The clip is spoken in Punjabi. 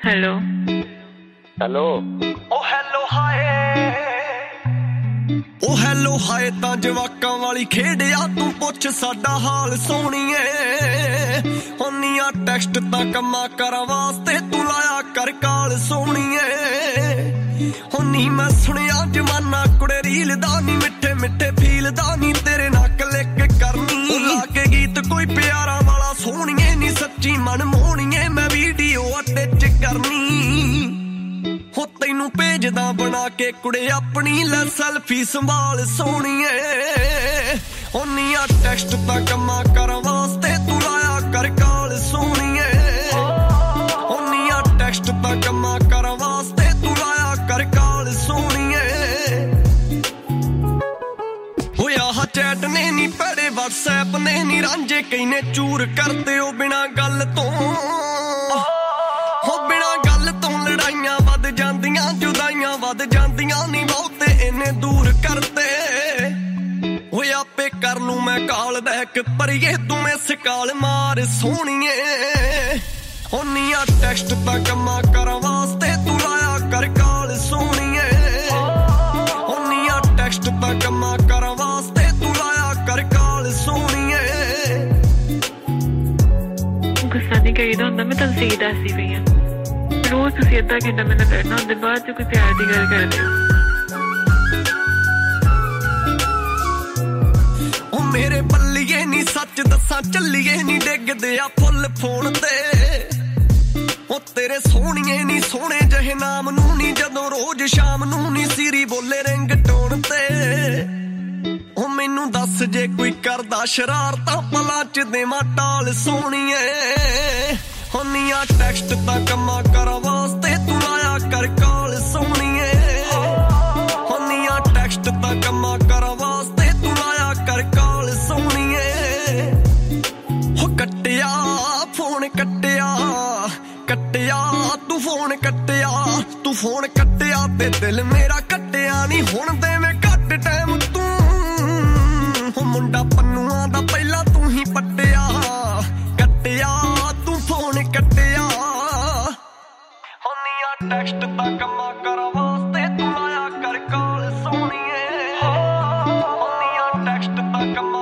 ਹੈਲੋ ਹੈਲੋ ਓ ਹੈਲੋ ਹਾਏ ਓ ਹੈਲੋ ਹਾਏ ਤਾਂ ਜਵਾਕਾਂ ਵਾਲੀ ਖੇਡਿਆ ਤੂੰ ਪੁੱਛ ਸਾਡਾ ਹਾਲ ਸੋਹਣੀਏ ਹੁੰਨੀਆਂ ਟੈਕਸਟ ਤਾਂ ਕੰਮਾਂ ਕਰਾਂ ਵਾਸਤੇ ਤੂੰ ਲਾਇਆ ਕਰ ਕਾਲ ਸੋਹਣੀਏ ਹੁੰਨੀ ਮੈਂ ਸੁਣਿਆ ਜਮਾਨਾ ਕੁੜੇ ਰੀਲ ਦਾ ਨੀ ਮਿੱਠੇ ਮਿੱਠੇ ਫੀਲ ਦਾ ਨੀ ਤੇਰੇ ਨਾਲ ਕਲਿੱਕ ਕਰਨੀ ਲਾ ਕੇ ਗੀਤ ਕੋਈ ਪਿਆਰਾ ਵਾਲਾ ਸੋਹਣੀਏ ਨੀ ਸੱਚੀ ਮਨ ਮੋਹਣੀਏ ਮੈਂ ਵੀਡੀਓ ਅਟੈਚ ਕਰਨੀ ਹੋ ਤੈਨੂੰ ਭੇਜਦਾ ਬਣਾ ਕੇ ਕੁੜੇ ਆਪਣੀ ਲੈ ਸੈਲਫੀ ਸੰਭਾਲ ਸੋਹਣੀਏ ਹੁੰਨੀਆਂ ਟੈਕਸਟ ਤਾਂ ਕੰਮਾਂ ਕਰਨ ਵਾਸਤੇ ਤੂੰ ਲਾਇਆ ਕਰ ਕਾਲ ਸੋਹਣੀਏ ਹੁੰਨੀਆਂ ਟੈਕਸਟ ਤਾਂ ਕੰਮਾਂ ਕਰਨ ਵਾਸਤੇ ਤੂੰ ਲਾਇਆ ਕਰ ਕਾਲ ਸੋਹਣੀਏ ਹੋਇਆ ਹਾ ਚੈਟ ਨੇ ਨੀ ਪੜੇ WhatsApp ਨੇ ਨੀ ਰਾਂਝੇ ਕਈ ਨੇ ਚੂਰ ਕਰਦੇ ਉਹ ਬਿਨਾਂ ਗੱਲ ਤੋਂ ਹੋ ਬਿਨਾਂ ਗੱਲ ਤੋਂ ਲੜਾਈਆਂ ਵੱਧ ਜਾਂਦੀਆਂ ਜੁਦਾਈਆਂ ਵੱਧ ਜਾਂਦੀਆਂ ਨੀ ਬਹੁਤੇ ਇੰਨੇ ਦੂਰ ਕਰਦੇ ਓਏ ਆਪੇ ਕਰ ਲੂੰ ਮੈਂ ਕਾਲ ਬੈਕ ਪਰੀਏ ਤੂੰ ਮਿਸ ਕਾਲ ਮਾਰ ਸੋਹਣੀਏ ਹੁੰਨੀਆਂ ਟੈਕਸਟ ਤਾਂ ਕੰਮਾਂ ਕਰਨ ਵਾਸਤੇ ਤੂੰ ਲਾਇਆ ਕਰ ਕਾਲ ਸੋਹਣੀਏ ਹੁੰਨੀਆਂ ਟੈਕਸਟ ਤਾਂ ਕੰਮਾਂ ਕਰਨ ਵਾਸਤੇ ਤੂੰ ਲਾਇਆ ਕਰ ਕਾਲ ਸੋਹਣੀਏ ਗੁੱਸਾ ਨਹੀਂ ਕਰੀਦਾ ਹੁੰਦਾ ਮੈਂ ਤੁਹਾਨੂੰ ਸਹੀ ਦੱਸਦੀ ਪਈ ਹਾਂ ਰੋਜ਼ ਤੁਸੀਂ ਅੱਧਾ ਘੰਟਾ ਮੈਨੂੰ ਕਰਨਾ ਹੁੰਦੇ ਬਾਅਦ ਚ ਕੋਈ ਪਿਆਰ ਦੀ ਗੱਲ ਕਰਦੇ ਹੋ ਮੇਰੇ ਬੱਲੀਏ ਨੀ ਸੱਚ ਦੱਸਾਂ ਚੱਲੀਏ ਨੀ ਡਿੱਗਦੇ ਆ ਫੁੱਲ ਫੋਨ ਤੇ ਉਹ ਤੇਰੇ ਸੋਹਣੀਏ ਨੀ ਸੋਹਣੇ ਜਿਹੇ ਨਾਮ ਨੂੰ ਨੀ ਜਦੋਂ ਰੋਜ਼ ਸ਼ਾਮ ਨੂੰ ਨੀ ਸੀਰੀ ਬੋਲੇ ਰਿੰਗਟੋਨ ਤੇ ਉਹ ਮੈਨੂੰ ਦੱਸ ਜੇ ਕੋਈ ਕਰਦਾ ਸ਼ਰਾਰਤਾਂ ਪਲਾਂ ਚ ਦੇਵਾਂ ਟਾਲ ਸੋਹਣੀਏ ਹੁੰਨੀਆਂ ਟੈਕਸਟ ਤਾਂ ਕੰਮਾਂ ਕਰਨ ਵਾਸਤੇ ਤੂੰ ਲਾਇਆ ਕਰ ਕਾਲ ਸੋਹਣੀਏ ਹੁੰਨੀਆਂ ਟੈਕਸਟ ਤਾਂ ਕੰਮਾਂ ਕਰਨ ਵਾਸਤੇ ਤੂੰ ਲਾਇਆ ਕਰ ਕਾਲ ਸੋਹਣੀਏ ਹੋ ਕੱਟਿਆ ਫੋਨ ਕੱਟਿਆ ਤੂੰ ਫੋਨ ਕੱਟਿਆ ਤੇ ਦਿਲ ਮੇਰਾ ਕੱਟਿਆ ਨੀ ਹੁਣ ਦੇਵੇਂ ਘੱਟ ਟਾਈਮ ਤੂੰ ਹੋ ਮੁੰਡਾ ਪੰਨੂਆਂ ਦਾ ਪਹਿਲਾਂ ਤੂੰ ਹੀ ਪੱਟਿਆ ਤੂੰ ਫੋਨ ਕੱਟਿਆ ਹੁੰਨੀਆਂ ਟੈਕਸਟ ਤਾਂ ਕੰਮਾਂ ਕਰਨ ਵਾਸਤੇ ਤੂੰ ਲਾਇਆ ਕਰ ਕਾਲ ਸੋਹਣੀਏ ਹੁੰਨੀਆਂ ਟੈਕਸਟ ਤਾਂ ਕੰਮਾਂ